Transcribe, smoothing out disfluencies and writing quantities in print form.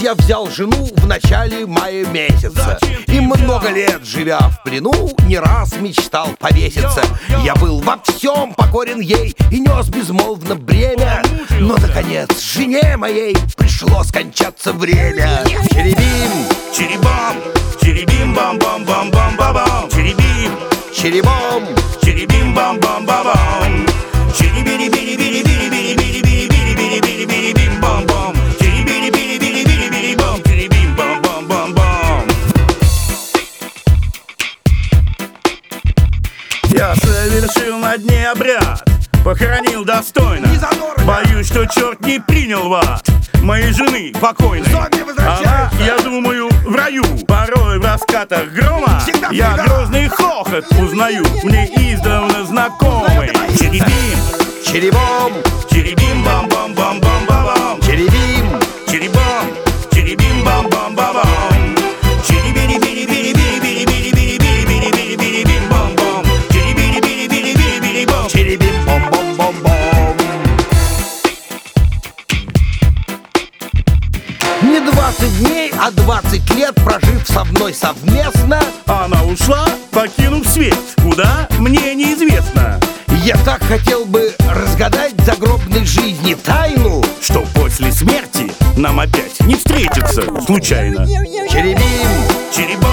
я взял жену в начале мая месяца. И много лет, живя в плену, не раз мечтал повеситься. Я был во всем покорен ей и нес безмолвно бремя. Но, наконец, жене моей пришло скончаться время. Черебим, Черебом, черебим, бам-бам-бам-бам-бам. Черебим, черебом, черебим, бам-бам-бам-бам. Черебири-бири-бири-бири-бири-бири-бири-бири-бири-бири-бим, бам-бам. Черебири-бири-бири-бири-бири-бам, черебим, бам-бам-бам-бам. Я совершил на дне обряд, похоронил достойно. Боюсь, что черт не принял вас, моей жены покойной. Она, я думаю, в раю. Порой в раскатах грома я грозный хохот узнаю, мне издавна знакомый. Черебим, черебом, черебим, бам-бам-бам-бам-бам. черебим, Черебом, черебим, бам-бам-бам-бам. Черебири-бири-бири-бири-бири-бири-бири-бири-бири-бим, бам-бам. Черебири-бири-бири-бири-бири-бам. черебим, бом-бом-бом-бом. Не 20 дней, а 20 лет, прожив со мной совместно, Она ушла, покинув свет. Куда? Мне неизвестно. я так хотел бы разгадать загробной жизни тайну. Что после смерти нам опять не встретиться случайно. Черебим, Черебим,